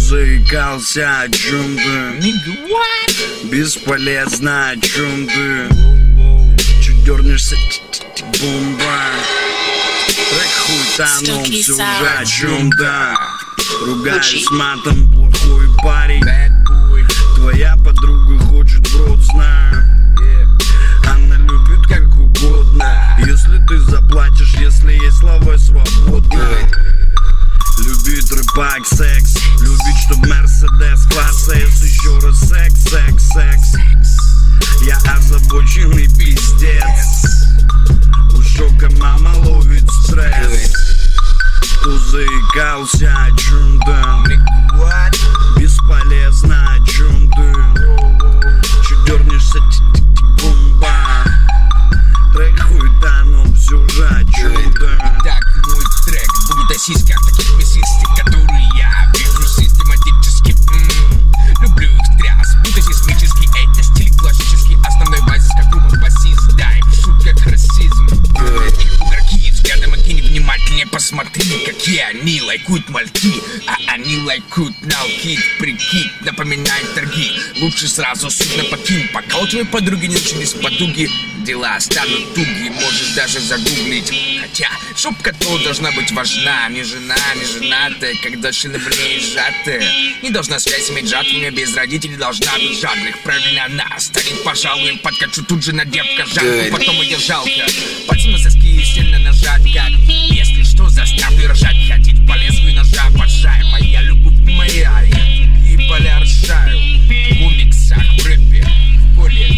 Заикался, о чем ты? Бесполезно, о чем ты? Чуть дернешься, бомба. Трек хуйтаном, все уже о чем-то. Ругаюсь матом, плохой парень. Твоя подруга хочет в рот, знаю. Она любит как угодно. Если ты заплатишь, если есть слова свободно. Любит рыбак секс, любит, чтоб Мерседес класса S. Еще раз секс, секс, секс. Я озабоченный пиздец. У шока мама ловит стресс. Кто заикался, о чем-то? Бесполезно, о чем ты? Чуть дернешься, бомба. Трек хуйтаном, все же о чем-то. Так, мой трек будет о сиськах таких мясистых, которые я вижу систематически. Люблю их тряс, будто сейсмический, это стиль классический. Основной базис, как грубо басист, да, и в шутках расизм. Игроки, взглядом окинь внимательнее, посмотри, какие они лайкуют мальки, а они лайкуют налкит, прикид, напоминает торги. Лучше сразу судно покинь, пока у твоей подруги не начались потуги. Дела станут туги, можешь даже загуглить. Хотя шопка то должна быть важна. Не жена, не женатая, когда шины в ней сжатые. Не должна связь иметь жатвами, без родителей должна быть жадных. Правильно она станет, пожалуй, подкачу тут же на девка жадную. Потом ее жалко, пальцем на соски сильно нажать как. Если что, заставлю ржать, ходить по лезвию ножа, поджай. Моя любовь не моя, я другие поля решаю. В комиксах, в рэпе, в поле.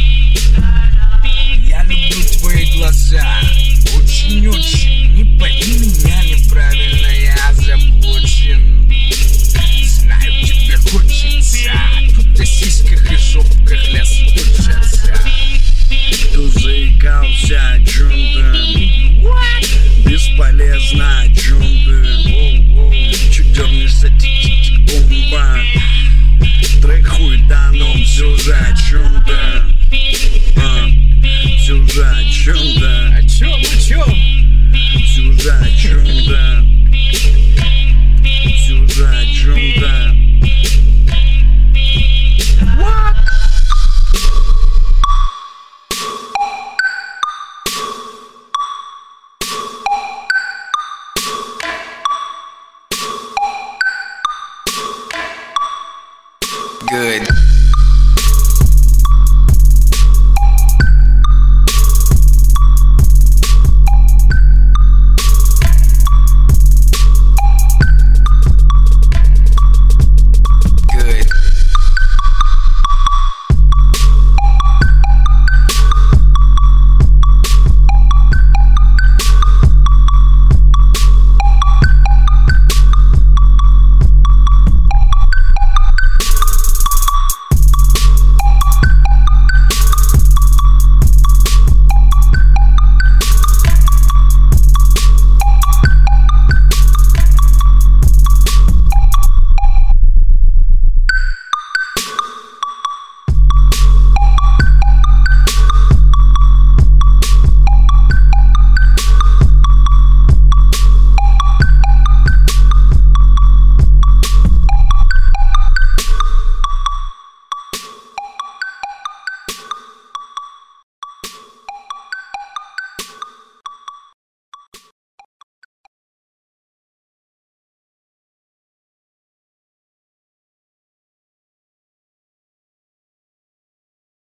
Я люблю твои глаза, очень-очень. Не пойми меня неправильно, я озабочен. Знаю, тебе хочется, тут о сиськах и жопках лес тучатся. Кто заикался, о чем-то? Бесполезно, о чем ты? Чуть дернешься, бомба. Трек хуйтаном, все же о чем-то. Все же о чем-то. О чем, о чем? Все же о чем-то. Все же о чем-то. Good.